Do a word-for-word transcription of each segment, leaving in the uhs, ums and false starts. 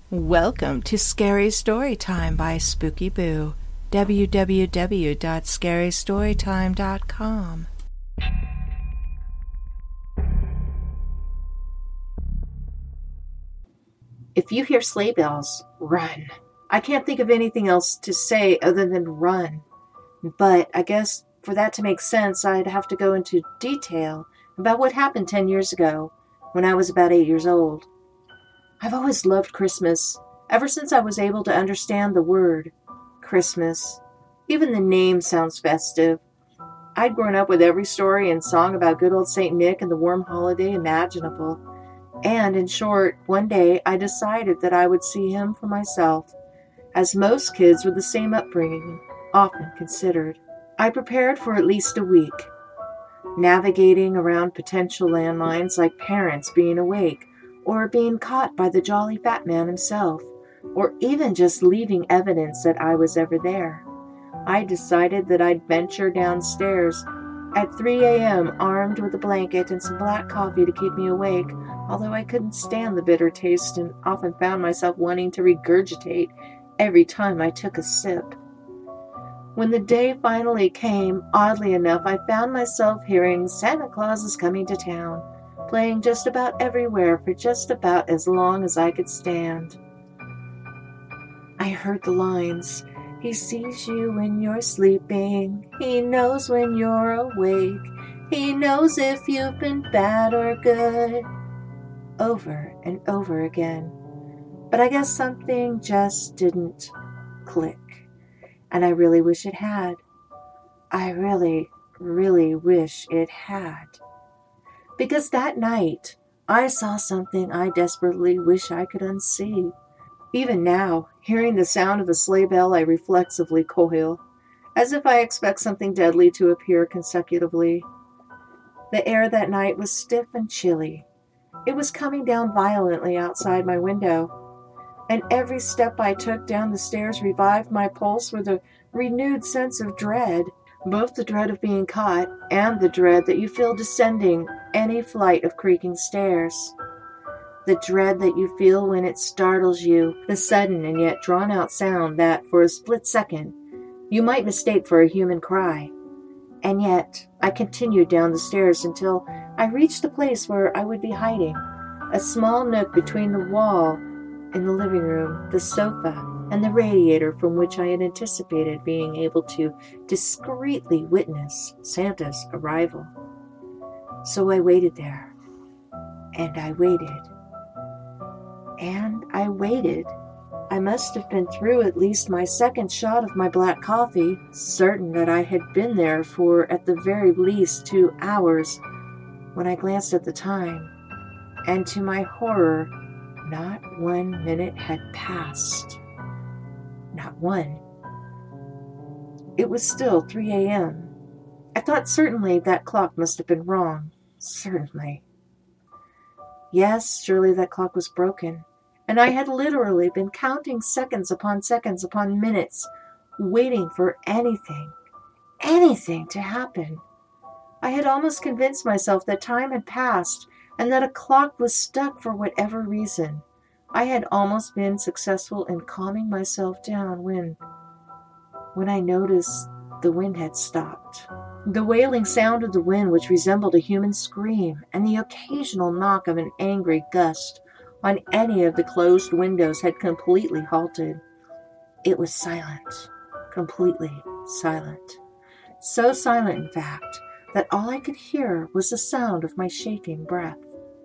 Welcome to Scary Storytime by Spooky Boo. w w w dot scary storytime dot com. If you hear sleigh bells, run. I can't think of anything else to say other than run. But I guess for that to make sense, I'd have to go into detail about what happened ten years ago when I was about eight years old. I've always loved Christmas, ever since I was able to understand the word Christmas. Even the name sounds festive. I'd grown up with every story and song about good old Saint Nick and the warm holiday imaginable. And, in short, one day I decided that I would see him for myself, as most kids with the same upbringing often considered. I prepared for at least a week, navigating around potential landmines like parents being awake, or being caught by the jolly fat man himself, or even just leaving evidence that I was ever there. I decided that I'd venture downstairs at three a.m. armed with a blanket and some black coffee to keep me awake, although I couldn't stand the bitter taste and often found myself wanting to regurgitate every time I took a sip. When the day finally came, oddly enough, I found myself hearing Santa Claus is Coming to Town, playing just about everywhere for just about as long as I could stand. I heard the lines, "He sees you when you're sleeping, he knows when you're awake, he knows if you've been bad or good," over and over again. But I guess something just didn't click, and I really wish it had. I really, really wish it had. Because that night, I saw something I desperately wish I could unsee. Even now, hearing the sound of a sleigh bell, I reflexively coil, as if I expect something deadly to appear consecutively. The air that night was stiff and chilly. It was coming down violently outside my window, and every step I took down the stairs revived my pulse with a renewed sense of dread, both the dread of being caught and the dread that you feel descending any flight of creaking stairs. The dread that you feel when it startles you, the sudden and yet drawn-out sound that, for a split second, you might mistake for a human cry. And yet, I continued down the stairs until I reached the place where I would be hiding, a small nook between the wall in the living room, the sofa, and the radiator from which I had anticipated being able to discreetly witness Santa's arrival. So I waited there, and I waited. And I waited. I must have been through at least my second shot of my black coffee, certain that I had been there for at the very least two hours, when I glanced at the time, and to my horror, not one minute had passed. Not one. It was still three a.m. I thought certainly that clock must have been wrong. Certainly. Yes, surely that clock was broken, and I had literally been counting seconds upon seconds upon minutes, waiting for anything, anything to happen. I had almost convinced myself that time had passed and that a clock was stuck for whatever reason. I had almost been successful in calming myself down when, when I noticed the wind had stopped. The wailing sound of the wind, which resembled a human scream, and the occasional knock of an angry gust on any of the closed windows had completely halted. It was silent, completely silent. So silent, in fact, that all I could hear was the sound of my shaking breath.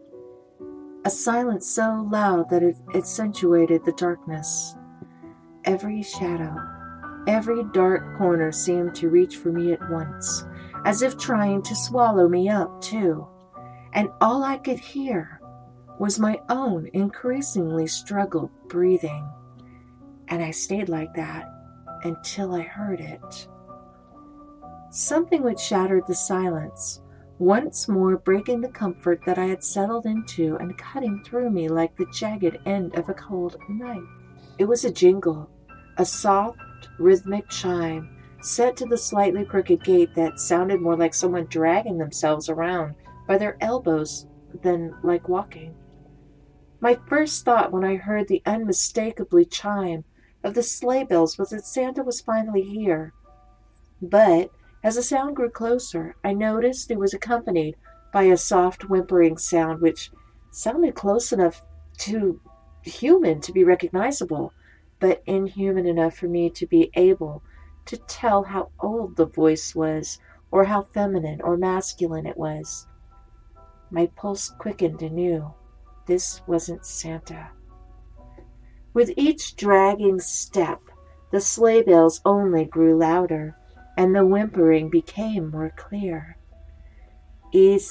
A silence so loud that it accentuated the darkness. Every shadow, every dark corner seemed to reach for me at once, as if trying to swallow me up, too. And all I could hear was my own increasingly struggled breathing. And I stayed like that until I heard it. Something which shattered the silence, once more breaking the comfort that I had settled into and cutting through me like the jagged end of a cold knife. It was a jingle, a soft, rhythmic chime, set to the slightly crooked gate that sounded more like someone dragging themselves around by their elbows than like walking. My first thought when I heard the unmistakably chime of the sleigh bells was that Santa was finally here. But as the sound grew closer, I noticed it was accompanied by a soft whimpering sound which sounded close enough to human to be recognizable, but inhuman enough for me to be able to tell how old the voice was, or how feminine or masculine it was. My pulse quickened anew. This wasn't Santa. With each dragging step, the sleigh bells only grew louder, and the whimpering became more clear. It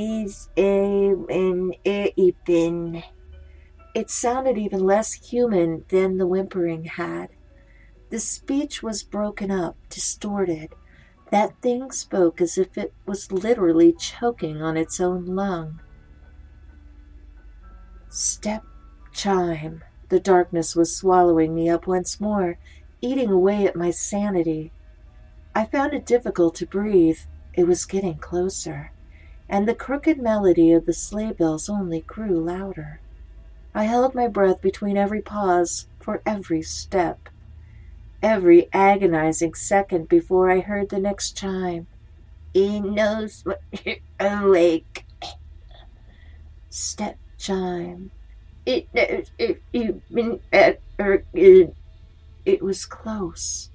sounded even less human than the whimpering had. The speech was broken up, distorted. That thing spoke as if it was literally choking on its own lung. Step, chime. The darkness was swallowing me up once more, eating away at my sanity. I found it difficult to breathe. It was getting closer, and the crooked melody of the sleigh bells only grew louder. I held my breath between every pause for every step, every agonizing second before I heard the next chime. He knows when you're awake. Step, chime. It knows if you've been ever good. It was close.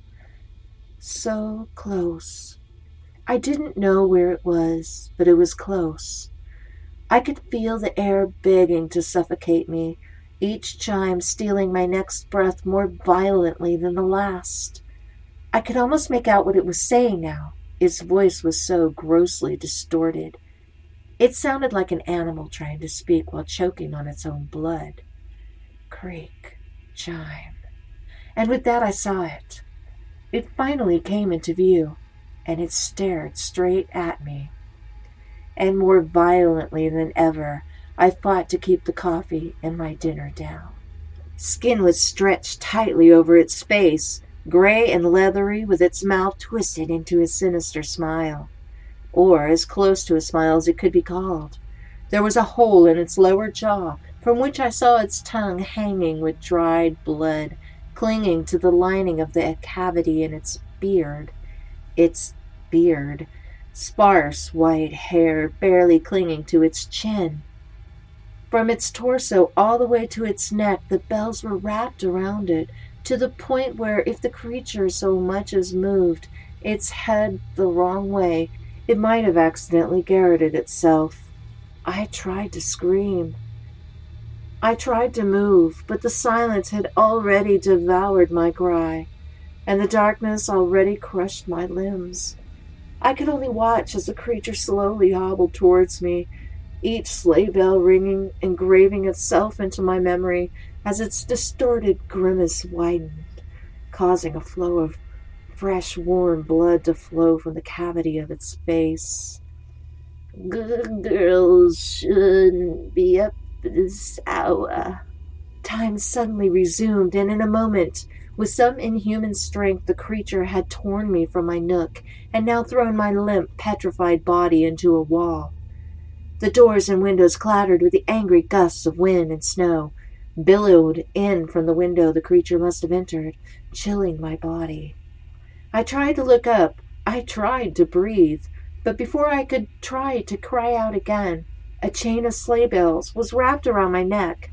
So close. I didn't know where it was, but it was close. I could feel the air begging to suffocate me, each chime stealing my next breath more violently than the last. I could almost make out what it was saying now. Its voice was so grossly distorted. It sounded like an animal trying to speak while choking on its own blood. Creak, chime. And with that I saw it. It finally came into view, and it stared straight at me. And more violently than ever, I fought to keep the coffee and my dinner down. Skin was stretched tightly over its face, gray and leathery, with its mouth twisted into a sinister smile, or as close to a smile as it could be called. There was a hole in its lower jaw, from which I saw its tongue hanging with dried blood, clinging to the lining of the cavity in its beard. Its beard, sparse white hair barely clinging to its chin. From its torso all the way to its neck, the bells were wrapped around it, to the point where if the creature so much as moved its head the wrong way, it might have accidentally garroted itself. I tried to scream. I tried to move, but the silence had already devoured my cry, and the darkness already crushed my limbs. I could only watch as the creature slowly hobbled towards me, each sleigh bell ringing, engraving itself into my memory as its distorted grimace widened, causing a flow of fresh, warm blood to flow from the cavity of its face. Good girls shouldn't be up this hour. Time suddenly resumed, and in a moment, with some inhuman strength, the creature had torn me from my nook and now thrown my limp, petrified body into a wall. The doors and windows clattered with the angry gusts of wind and snow, billowed in from the window the creature must have entered, chilling my body. I tried to look up. I tried to breathe. But before I could try to cry out again, a chain of sleigh bells was wrapped around my neck.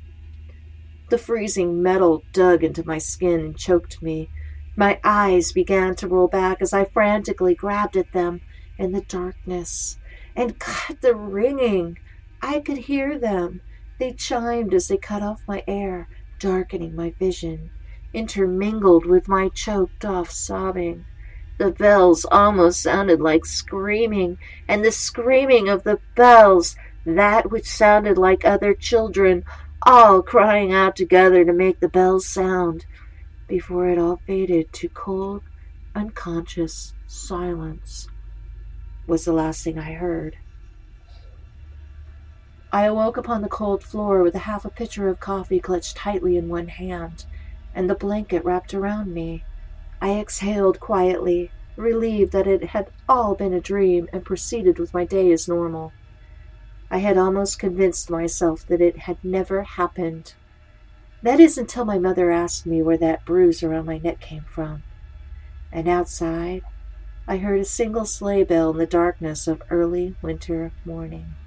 The freezing metal dug into my skin and choked me. My eyes began to roll back as I frantically grabbed at them in the darkness. And God, the ringing! I could hear them. They chimed as they cut off my air, darkening my vision, intermingled with my choked-off sobbing. The bells almost sounded like screaming, and the screaming of the bells, that which sounded like other children, all crying out together to make the bells sound, before it all faded to cold, unconscious silence, was the last thing I heard. I awoke upon the cold floor with a half a pitcher of coffee clutched tightly in one hand, and the blanket wrapped around me. I exhaled quietly, relieved that it had all been a dream, and proceeded with my day as normal. I had almost convinced myself that it had never happened. That is until my mother asked me where that bruise around my neck came from. And outside, I heard a single sleigh bell in the darkness of early winter morning.